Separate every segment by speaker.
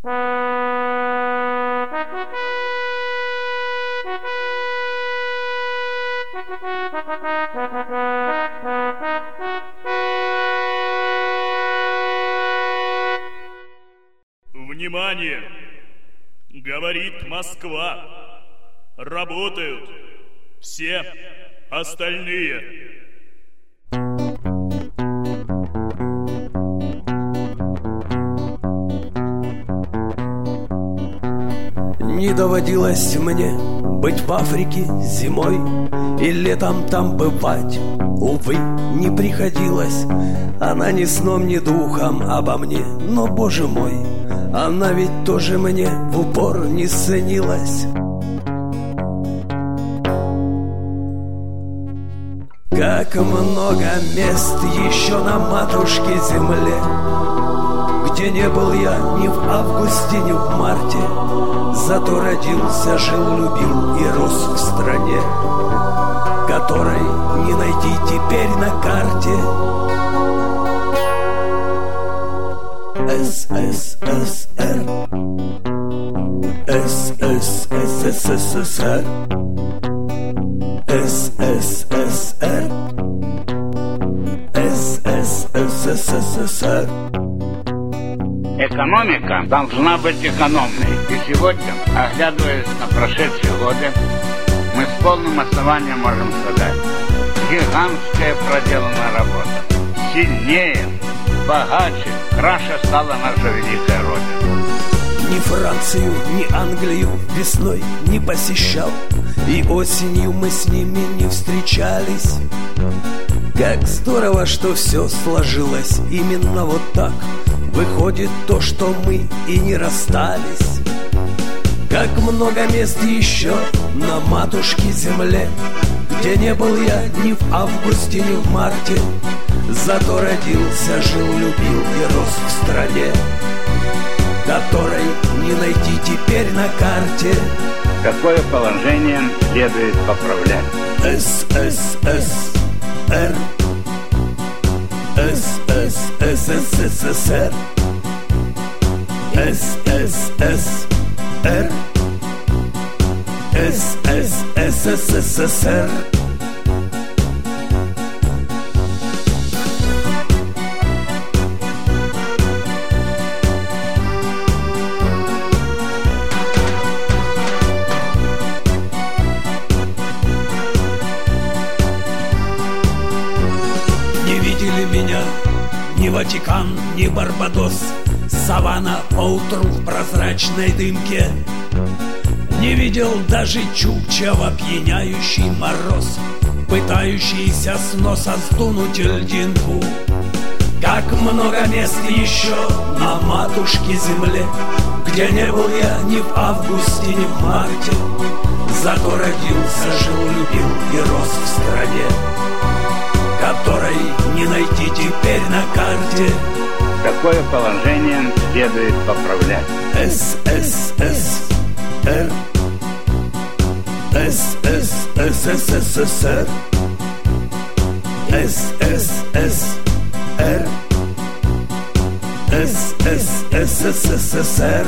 Speaker 1: Внимание! Говорит Москва. Работают все остальные.
Speaker 2: Не доводилось мне быть в Африке зимой и летом там бывать, увы, не приходилось. Она ни сном, ни духом обо мне, но, боже мой, она ведь тоже мне в упор не снилась. Как много мест еще на матушке земле, где не был я ни в августе, ни в марте, зато родился, жил, любил и рос в стране, которой не найти теперь на карте. СССР, СССР, СССР, СССР.
Speaker 3: Экономика должна быть экономной. И сегодня, оглядываясь на прошедшие годы, мы с полным основанием можем сказать: гигантская проделанная работа. Сильнее, богаче, краше стала наша великая Родина.
Speaker 2: Ни Францию, ни Англию весной не посещал, и осенью мы с ними не встречались. Как здорово, что все сложилось именно вот так. Выходит то, что мы и не расстались. Как много мест еще на матушке земле, где не был я ни в августе, ни в марте, зато родился, жил, любил и рос в стране, которой не найти теперь на карте.
Speaker 3: Какое положение следует поправлять?
Speaker 2: СССР, СССР, СССР, СССР. Не видели меня ни Ватикан, ни Барбадос, саванна поутру в прозрачной дымке. Не видел даже Чукча в опьяняющий мороз, пытающийся с носа сдунуть льдинку. Как много мест еще на матушке земле, где не был я ни в августе, ни в марте, зато родился, жил, любил и рос в стране, которой не найти теперь на карте.
Speaker 3: Какое положение следует поправлять?
Speaker 2: СССР, СССР, СССР, СССР.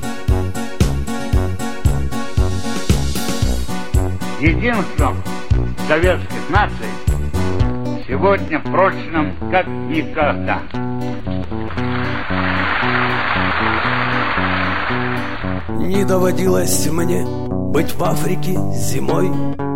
Speaker 3: Единство советских наций сегодня прочным как никогда.
Speaker 2: Не доводилось мне быть в Африке зимой